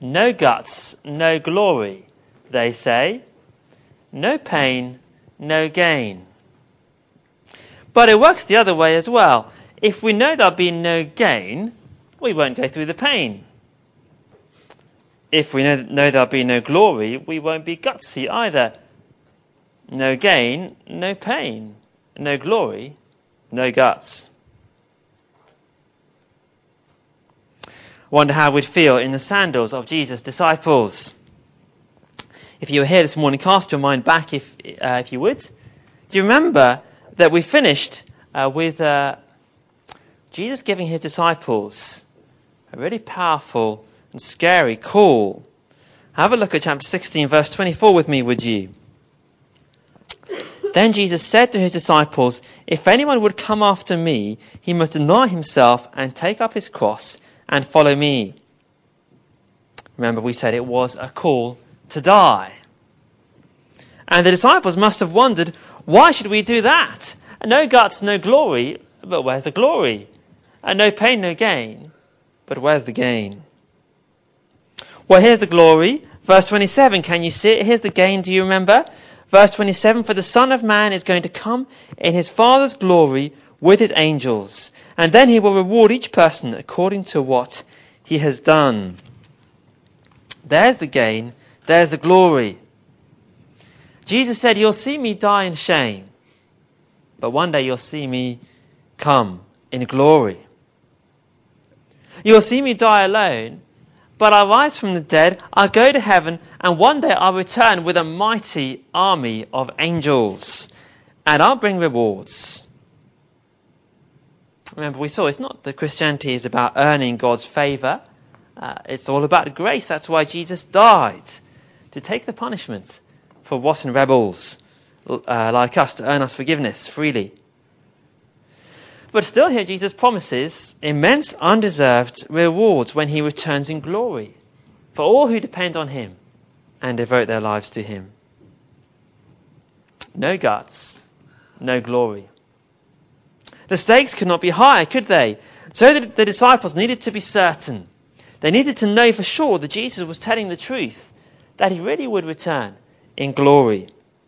No guts, no glory, they say. No pain, no gain. But it works the other way as well. If we know there'll be no gain, we won't go through the pain. If we know there'll be no glory, we won't be gutsy either. No gain, no pain. No glory, no guts. Wonder how we'd feel in the sandals of Jesus' disciples. If you were here this morning, cast your mind back if you would. Do you remember that we finished with Jesus giving his disciples a really powerful and scary call? Have a look at chapter 16, verse 24 with me, would you? Then Jesus said to his disciples, "If anyone would come after me, he must deny himself and take up his cross and follow me." Remember, we said it was a call to die. And the disciples must have wondered, why should we do that? No guts, no glory, but where's the glory? And no pain, no gain, but where's the gain? Well, here's the glory. Verse 27, can you see it? Here's the gain, do you remember? Verse 27, "For the Son of Man is going to come in his Father's glory with his angels, and then he will reward each person according to what he has done." There's the gain, there's the glory. Jesus said, "You'll see me die in shame, but one day you'll see me come in glory. You'll see me die alone, but I'll rise from the dead, I'll go to heaven, and one day I'll return with a mighty army of angels, and I'll bring rewards." Remember, we saw it's not that Christianity is about earning God's favour. It's all about grace. That's why Jesus died, to take the punishment for rotten rebels like us, to earn us forgiveness freely. But still here Jesus promises immense undeserved rewards when he returns in glory for all who depend on him and devote their lives to him. No guts, no glory. The stakes could not be higher, could they? So the disciples needed to be certain. They needed to know for sure that Jesus was telling the truth, that he really would return in glory.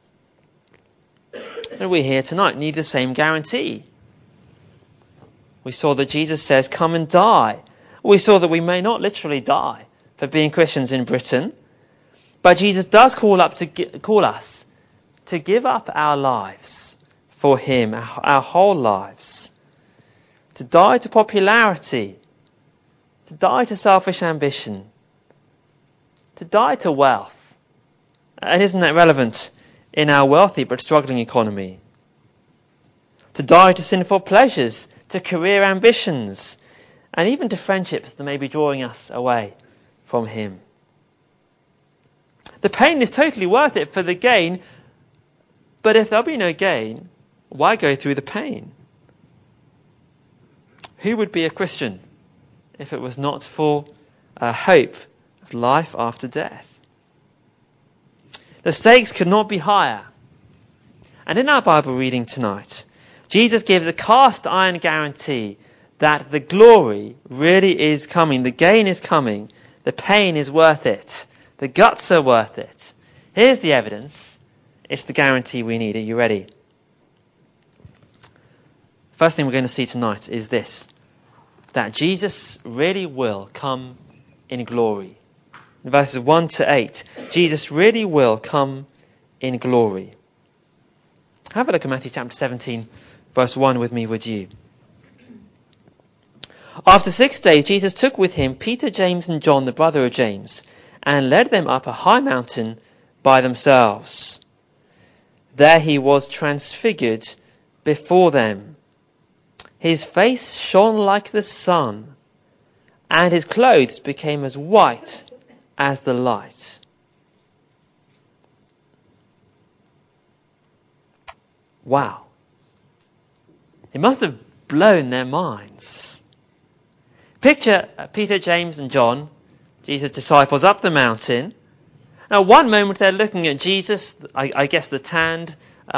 And we here tonight need the same guarantee. We saw that Jesus says, "Come and die." We saw that we may not literally die for being Christians in Britain, but Jesus does call us to give up our lives for him, our whole lives, to die to popularity, to die to selfish ambition, to die to wealth. And isn't that relevant in our wealthy but struggling economy? To die to sinful pleasures, to career ambitions, and even to friendships that may be drawing us away from him. The pain is totally worth it for the gain, but if there'll be no gain, why go through the pain? Who would be a Christian if it was not for a hope of life after death? The stakes could not be higher. And in our Bible reading tonight, Jesus gives a cast iron guarantee that the glory really is coming. The gain is coming. The pain is worth it. The guts are worth it. Here's the evidence. It's the guarantee we need. Are you ready? First thing we're going to see tonight is this: that Jesus really will come in glory. In verses 1 to 8, Jesus really will come in glory. Have a look at Matthew chapter 17, verse 1 with me, would you? "After 6 days, Jesus took with him Peter, James, and John, the brother of James, and led them up a high mountain by themselves. There he was transfigured before them. His face shone like the sun, and his clothes became as white as the light." Wow. It must have blown their minds. Picture Peter, James and John, Jesus' disciples, up the mountain. Now, one moment they're looking at Jesus, I guess the tanned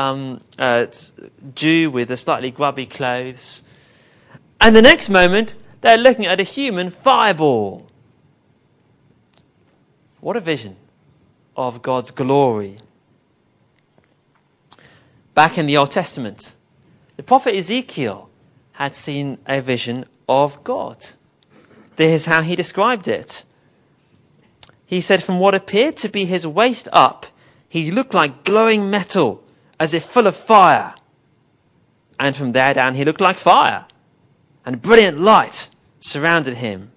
Jew with the slightly grubby clothes. And the next moment, they're looking at a human fireball. What a vision of God's glory. Back in the Old Testament, the prophet Ezekiel had seen a vision of God. This is how he described it. He said, from what appeared to be his waist up, he looked like glowing metal, as if full of fire. And from there down, he looked like fire, and brilliant light surrounded him.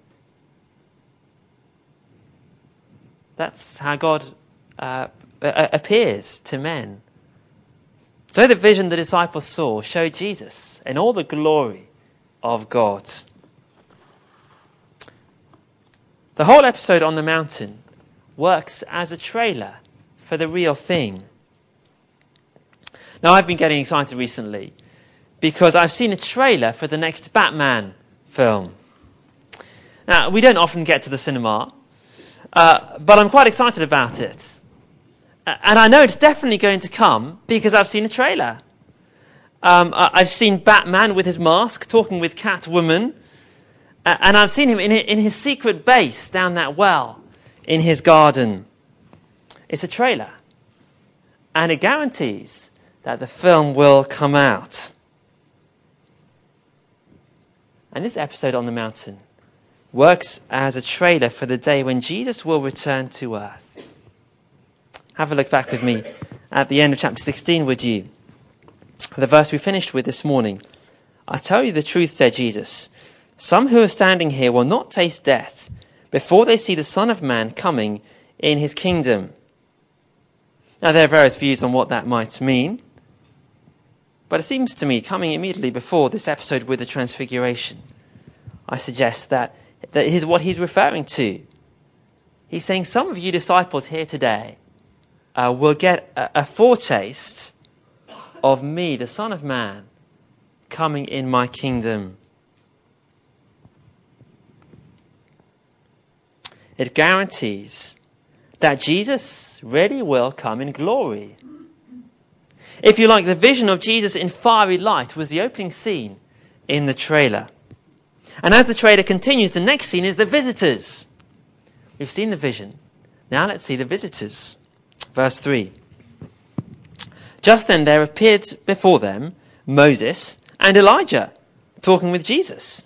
That's how God appears to men. So the vision the disciples saw showed Jesus in all the glory of God. The whole episode on the mountain works as a trailer for the real thing. Now, I've been getting excited recently because I've seen a trailer for the next Batman film. Now, we don't often get to the cinema, but I'm quite excited about it. And I know it's definitely going to come because I've seen a trailer. I've seen Batman with his mask talking with Catwoman. And I've seen him in his secret base down that well in his garden. It's a trailer. And it guarantees that the film will come out. And this episode on the mountain works as a trailer for the day when Jesus will return to earth. Have a look back with me at the end of chapter 16, would you? The verse we finished with this morning. I tell you the truth, said Jesus. Some who are standing here will not taste death before they see the Son of Man coming in his kingdom. Now, there are various views on what that might mean. But it seems to me, coming immediately before this episode with the Transfiguration, I suggest that is what he's referring to. He's saying some of you disciples here today will get a foretaste of me, the Son of Man, coming in my kingdom. It guarantees that Jesus really will come in glory. If you like, the vision of Jesus in fiery light was the opening scene in the trailer. And as the trailer continues, the next scene is the visitors. We've seen the vision. Now let's see the visitors. Verse 3. Just then there appeared before them Moses and Elijah talking with Jesus.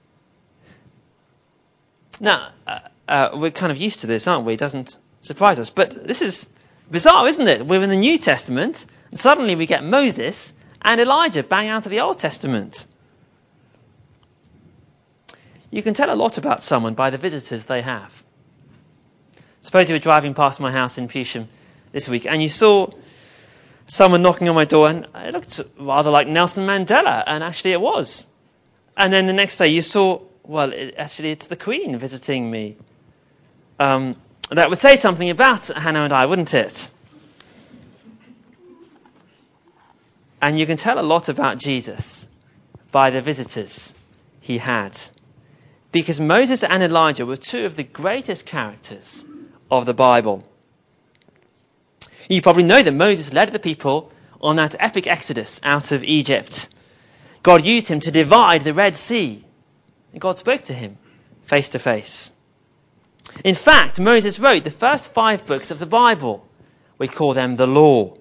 Now, we're kind of used to this, aren't we? It doesn't surprise us. But this is bizarre, isn't it? We're in the New Testament, and suddenly we get Moses and Elijah bang out of the Old Testament. You can tell a lot about someone by the visitors they have. Suppose you were driving past my house in Pewsham this week, and you saw someone knocking on my door, and it looked rather like Nelson Mandela, and actually it was. And then the next day you saw, it's the Queen visiting me. That would say something about Hannah and I, wouldn't it? And you can tell a lot about Jesus by the visitors he had. Because Moses and Elijah were two of the greatest characters of the Bible. You probably know that Moses led the people on that epic exodus out of Egypt. God used him to divide the Red Sea. And God spoke to him face to face. In fact, Moses wrote the first 5 books of the Bible. We call them the Law.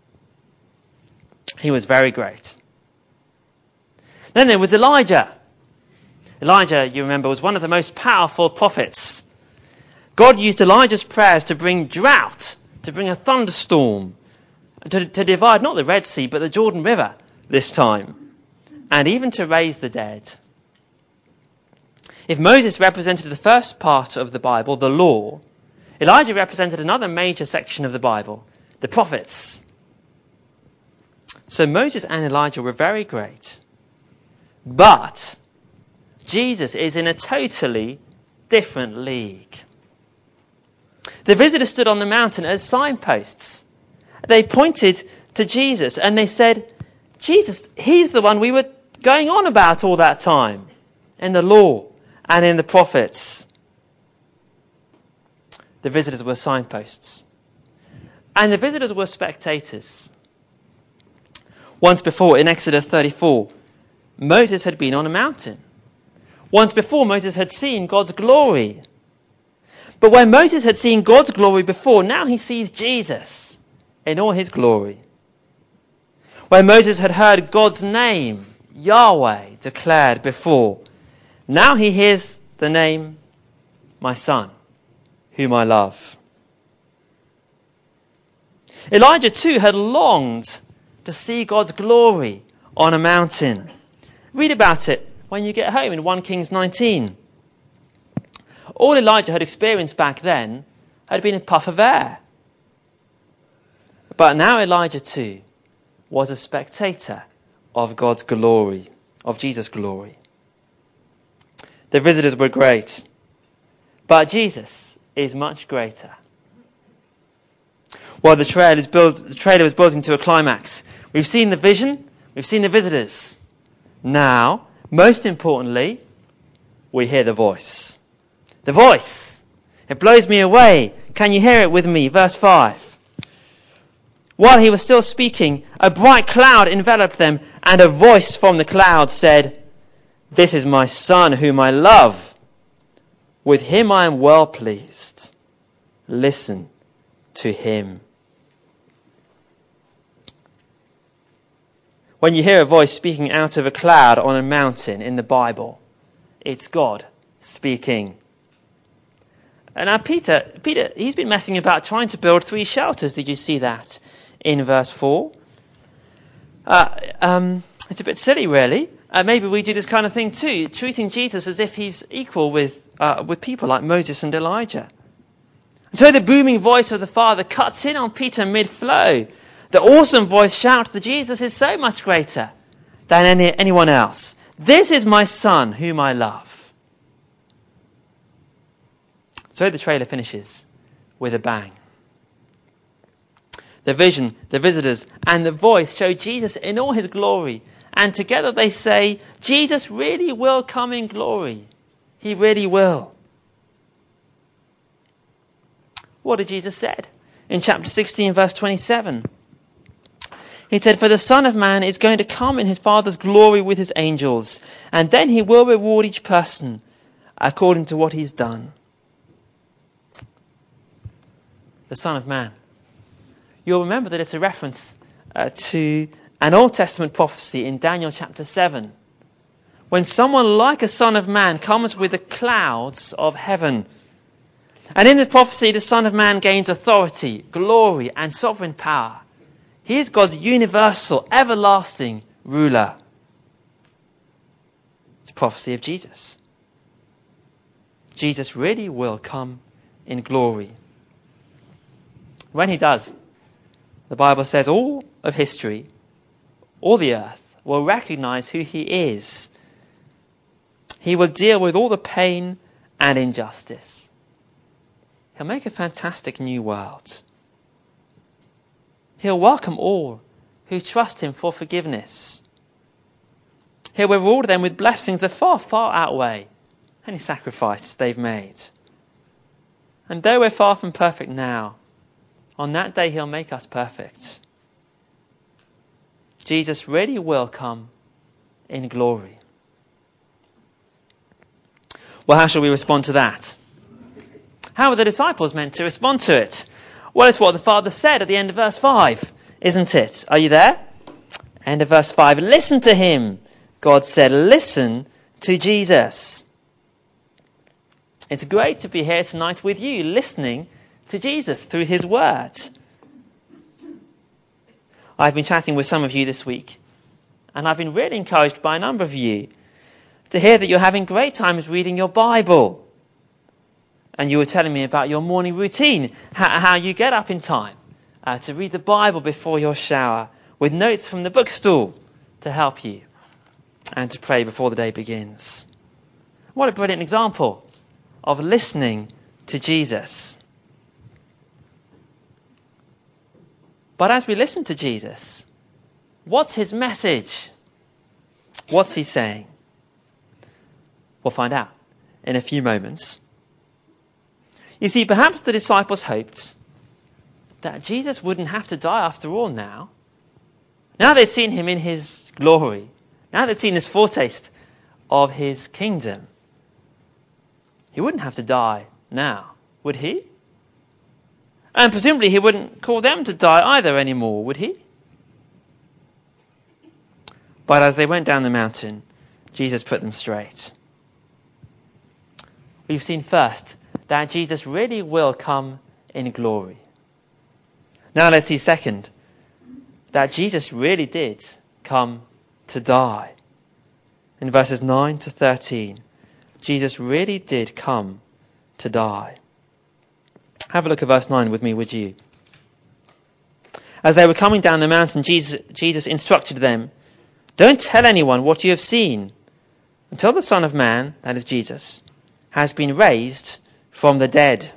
He was very great. Then there was Elijah. Elijah, you remember, was one of the most powerful prophets. God used Elijah's prayers to bring drought, to bring a thunderstorm, to divide not the Red Sea, but the Jordan River this time, and even to raise the dead. If Moses represented the first part of the Bible, the law, Elijah represented another major section of the Bible, the prophets. So Moses and Elijah were very great. But Jesus is in a totally different league. The visitors stood on the mountain as signposts. They pointed to Jesus and they said, Jesus, he's the one we were going on about all that time in the law and in the prophets. The visitors were signposts. And the visitors were spectators. Once before, in Exodus 34, Moses had been on a mountain. Once before, Moses had seen God's glory. But when Moses had seen God's glory before, now he sees Jesus in all his glory. When Moses had heard God's name, Yahweh, declared before, now he hears the name, my son, whom I love. Elijah too had longed to see God's glory on a mountain. Read about it when you get home in 1 Kings 19. All Elijah had experienced back then had been a puff of air. But now Elijah too was a spectator of God's glory, of Jesus' glory. The visitors were great, but Jesus is much greater. Well, the trailer is building to a climax. We've seen the vision, we've seen the visitors. Now, most importantly, we hear the voice. The voice! It blows me away. Can you hear it with me? Verse 5. While he was still speaking, a bright cloud enveloped them, and a voice from the cloud said, "This is my son whom I love. With him I am well pleased. Listen to him." When you hear a voice speaking out of a cloud on a mountain in the Bible, it's God speaking. And now Peter, he's been messing about trying to build 3 shelters. Did you see that in verse 4? It's a bit silly, really. Maybe we do this kind of thing too, treating Jesus as if he's equal with people like Moses and Elijah. And so the booming voice of the Father cuts in on Peter mid-flow. The awesome voice shouts that Jesus is so much greater than anyone else. This is my son whom I love. So the trailer finishes with a bang. The vision, the visitors, and the voice show Jesus in all his glory. And together they say, Jesus really will come in glory. He really will. What did Jesus said in chapter 16, verse 27? He said, "For the Son of Man is going to come in his Father's glory with his angels, and then he will reward each person according to what he's done." The Son of Man. You'll remember that it's a reference to an Old Testament prophecy in Daniel chapter 7. When someone like a Son of Man comes with the clouds of heaven. And in the prophecy, the Son of Man gains authority, glory, and sovereign power. He is God's universal, everlasting ruler. It's a prophecy of Jesus. Jesus really will come in glory. When he does, the Bible says all of history, all the earth, will recognize who he is. He will deal with all the pain and injustice. He'll make a fantastic new world. He'll welcome all who trust him for forgiveness. He'll reward them with blessings that far, far outweigh any sacrifice they've made. And though we're far from perfect now, on that day he'll make us perfect. Jesus really will come in glory. Well, how shall we respond to that? How are the disciples meant to respond to it? Well, it's what the Father said at the end of verse 5, isn't it? Are you there? End of verse 5. Listen to him, God said. Listen to Jesus. It's great to be here tonight with you, listening to Jesus through his word. I've been chatting with some of you this week, and I've been really encouraged by a number of you to hear that you're having great times reading your Bible. And you were telling me about your morning routine, how you get up in time to read the Bible before your shower, with notes from the bookstall to help you, and to pray before the day begins. What a brilliant example of listening to Jesus. But as we listen to Jesus, what's his message? What's he saying? We'll find out in a few moments. You see, perhaps the disciples hoped that Jesus wouldn't have to die after all now. Now they'd seen him in his glory. Now they'd seen this foretaste of his kingdom. He wouldn't have to die now. would he? And presumably he wouldn't call them to die either anymore, would he? But as they went down the mountain, Jesus put them straight. We've seen first that Jesus really will come in glory. Now let's see second, that Jesus really did come to die. In verses 9 to 13, Jesus really did come to die. Have a look at verse 9 with me, would you? As they were coming down the mountain, Jesus instructed them, "Don't tell anyone what you have seen until the Son of Man," that is Jesus, "has been raised from the dead."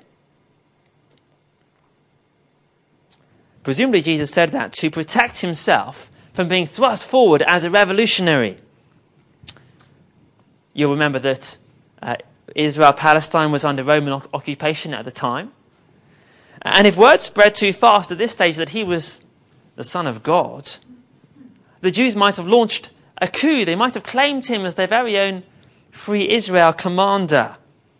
Presumably Jesus said that to protect himself from being thrust forward as a revolutionary. You'll remember that Israel-Palestine was under Roman occupation at the time. And if word spread too fast at this stage that he was the Son of God, the Jews might have launched a coup. They might have claimed him as their very own Free Israel commander.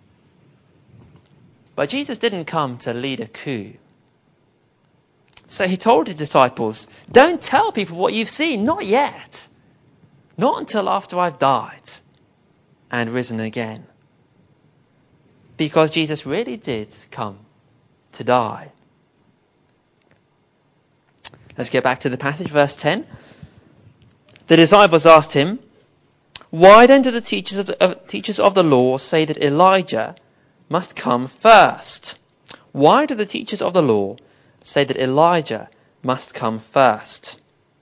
But Jesus didn't come to lead a coup. So he told his disciples, "Don't tell people what you've seen, not yet. Not until after I've died and risen again." Because Jesus really did come to die. Let's get back to the passage, verse 10. The disciples asked him, "Why then do the teachers of the law say that Elijah must come first?" Why do the teachers of the law say that Elijah must come first?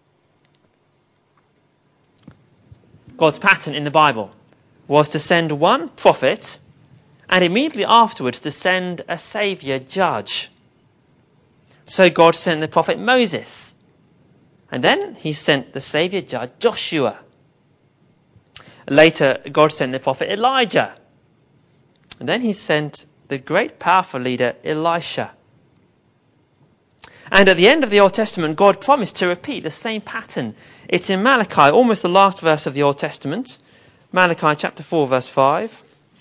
God's pattern in the Bible was to send one prophet and immediately afterwards to send a saviour judge. So God sent the prophet Moses, and then he sent the saviour judge Joshua. Later, God sent the prophet Elijah, and then he sent the great powerful leader Elisha. And at the end of the Old Testament, God promised to repeat the same pattern. It's in Malachi, almost the last verse of the Old Testament. Malachi chapter 4, verse 5.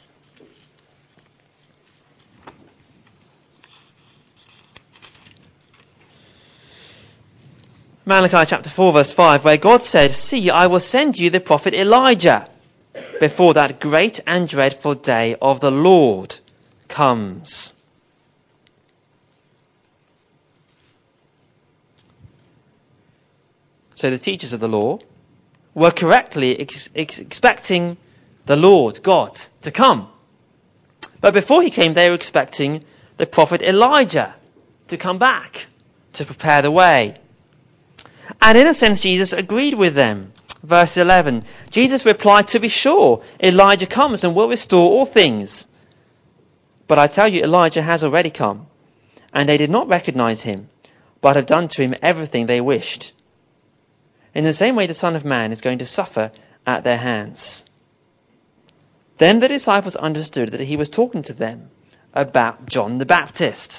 Malachi chapter 4, verse 5, where God said, "See, I will send you the prophet Elijah before that great and dreadful day of the Lord comes." So the teachers of the law were correctly expecting the Lord, God, to come. But before he came, they were expecting the prophet Elijah to come back to prepare the way. And in a sense, Jesus agreed with them. Verse 11, Jesus replied, "To be sure, Elijah comes and will restore all things. But I tell you, Elijah has already come, and they did not recognize him, but have done to him everything they wished. In the same way, the Son of Man is going to suffer at their hands." Then the disciples understood that he was talking to them about John the Baptist.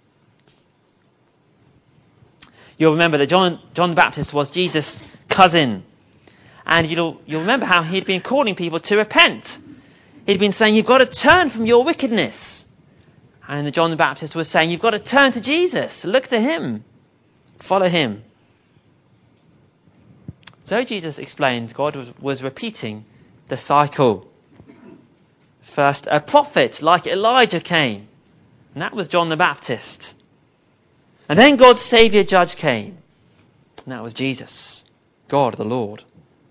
You'll remember that John the Baptist was Jesus' cousin. And you'll remember how he'd been calling people to repent. He'd been saying, "You've got to turn from your wickedness." And John the Baptist was saying, "You've got to turn to Jesus. Look to him. Follow him." So Jesus explained God was repeating the cycle. First, a prophet like Elijah came, and that was John the Baptist. And then God's Saviour Judge came, and that was Jesus, God the Lord.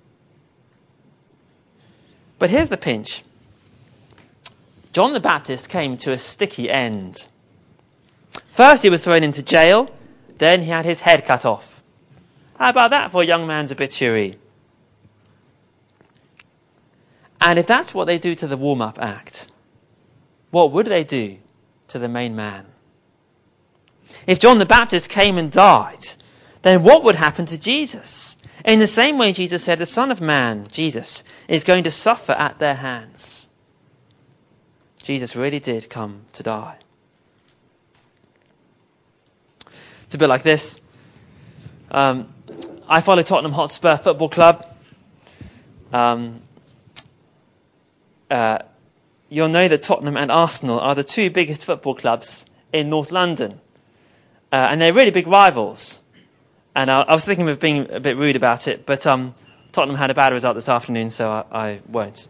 But here's the pinch. John the Baptist came to a sticky end. First he was thrown into jail, then he had his head cut off. How about that for a young man's obituary? And if that's what they do to the warm-up act, what would they do to the main man? If John the Baptist came and died, then what would happen to Jesus? In the same way Jesus said, the Son of Man, Jesus, is going to suffer at their hands. Jesus really did come to die. It's a bit like this. I follow Tottenham Hotspur Football Club. you'll know that Tottenham and Arsenal are the two biggest football clubs in North London. And they're really big rivals. And I was thinking of being a bit rude about it, but Tottenham had a bad result this afternoon, so I won't.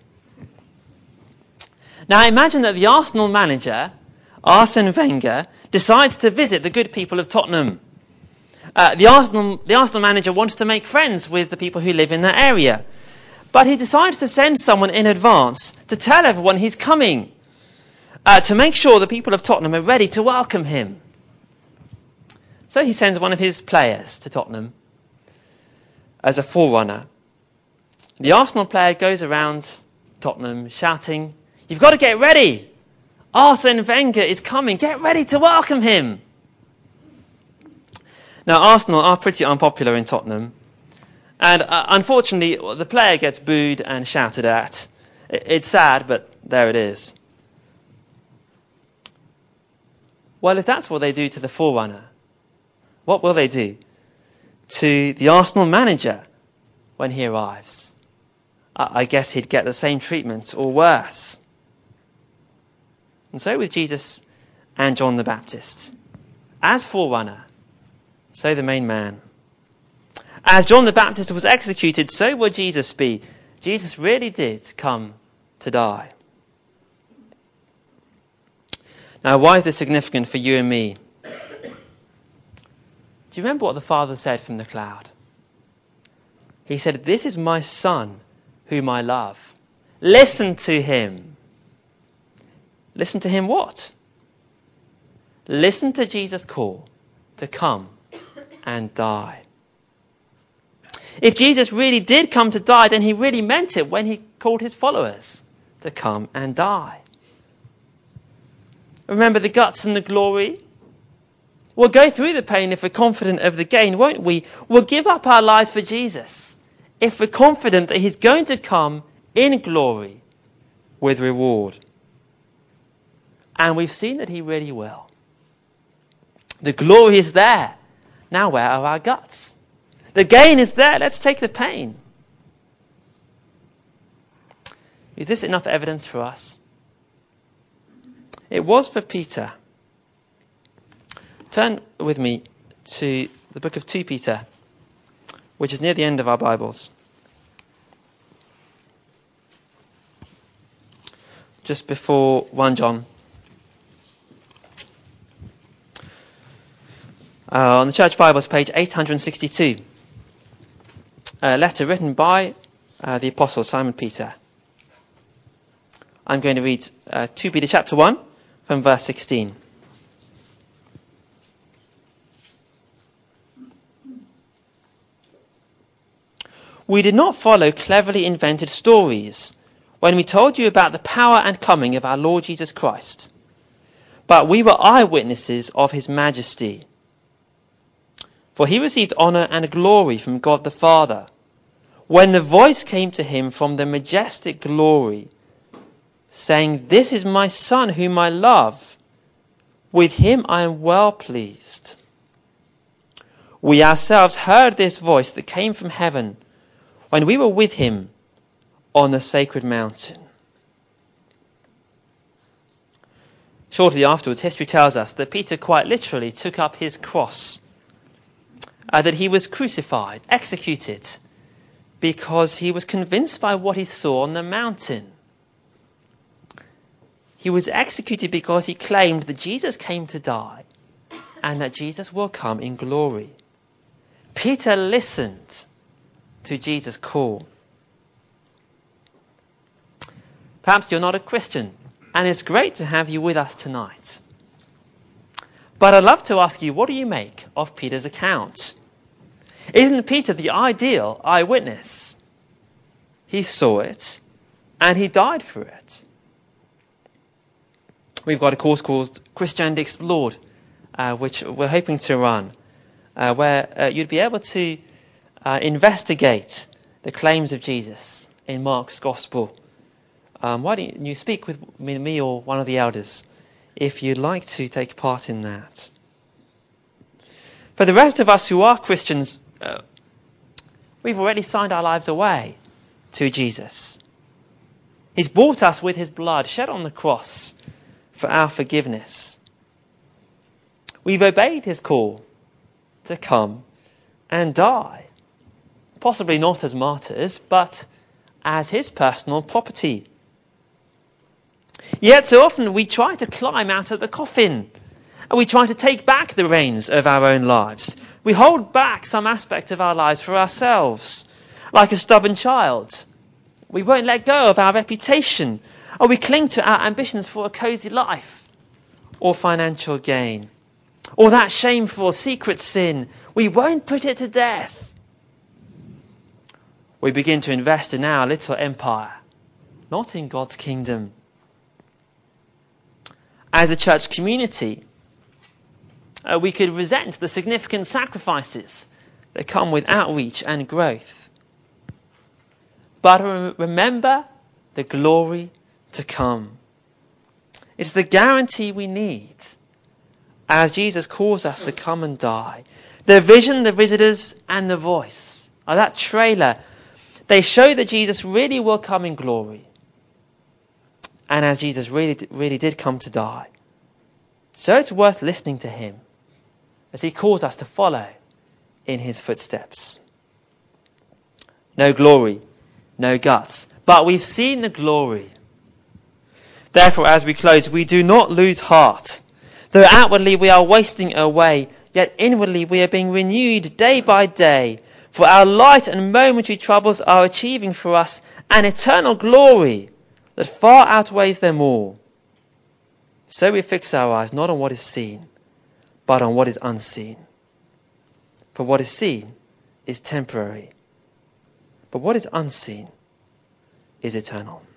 Now imagine that the Arsenal manager, Arsene Wenger, decides to visit the good people of Tottenham. The Arsenal manager wants to make friends with the people who live in that area. But he decides to send someone in advance to tell everyone he's coming, to make sure the people of Tottenham are ready to welcome him. So he sends one of his players to Tottenham as a forerunner. The Arsenal player goes around Tottenham shouting, "You've got to get ready! Arsene Wenger is coming! Get ready to welcome him!" Now Arsenal are pretty unpopular in Tottenham. And unfortunately, the player gets booed and shouted at. It's sad, but there it is. Well, if that's what they do to the forerunner, what will they do to the Arsenal manager when he arrives? I guess he'd get the same treatment or worse. And so with Jesus and John the Baptist. As forerunner, so the main man. As John the Baptist was executed, so will Jesus be. Jesus really did come to die. Now, why is this significant for you and me? Do you remember what the Father said from the cloud? He said, "This is my Son, whom I love. Listen to him." Listen to him what? Listen to Jesus' call to come and die. If Jesus really did come to die, then he really meant it when he called his followers to come and die. Remember the guts and the glory? We'll go through the pain if we're confident of the gain, won't we? We'll give up our lives for Jesus if we're confident that he's going to come in glory with reward. And we've seen that he really will. The glory is there. Now where are our guts? The gain is there. Let's take the pain. Is this enough evidence for us? It was for Peter. Turn with me to the book of 2 Peter, which is near the end of our Bibles. Just before 1 John. On the Church Bibles, page 862. A letter written by the Apostle Simon Peter. I'm going to read 2 Peter chapter 1 from verse 16. We did not follow cleverly invented stories when we told you about the power and coming of our Lord Jesus Christ, but we were eyewitnesses of his majesty. For he received honor and glory from God the Father when the voice came to him from the majestic glory, saying, "This is my Son whom I love. With him I am well pleased." We ourselves heard this voice that came from heaven when we were with him on the sacred mountain. Shortly afterwards, history tells us that Peter quite literally took up his cross, that he was crucified, executed, because he was convinced by what he saw on the mountain. He was executed because he claimed that Jesus came to die and that Jesus will come in glory. Peter listened to Jesus' call. Perhaps you're not a Christian, and it's great to have you with us tonight. But I'd love to ask you, what do you make of Peter's account? Isn't Peter the ideal eyewitness? He saw it, and he died for it. We've got a course called Christianity Explored, which we're hoping to run, where you'd be able to investigate the claims of Jesus in Mark's Gospel. Why don't you speak with me or one of the elders if you'd like to take part in that. For the rest of us who are Christians, we've already signed our lives away to Jesus. He's bought us with his blood shed on the cross for our forgiveness. We've obeyed his call to come and die. Possibly not as martyrs, but as his personal property. Yet so often we try to climb out of the coffin, and we try to take back the reins of our own lives. We hold back some aspect of our lives for ourselves, like a stubborn child. We won't let go of our reputation, or we cling to our ambitions for a cosy life or financial gain. Or that shameful secret sin, we won't put it to death. We begin to invest in our little empire, not in God's kingdom. As a church community, we could resent the significant sacrifices that come with outreach and growth. But remember the glory to come. It's the guarantee we need as Jesus calls us to come and die. The vision, the visitors, and the voice, that trailer, they show that Jesus really will come in glory. And as Jesus really did come to die. So it's worth listening to him as he calls us to follow in his footsteps. No glory, no guts, but we've seen the glory. Therefore, as we close, we do not lose heart. Though outwardly we are wasting away, yet inwardly we are being renewed day by day. For our light and momentary troubles are achieving for us an eternal glory that far outweighs them all. So we fix our eyes not on what is seen, but on what is unseen. For what is seen is temporary, but what is unseen is eternal.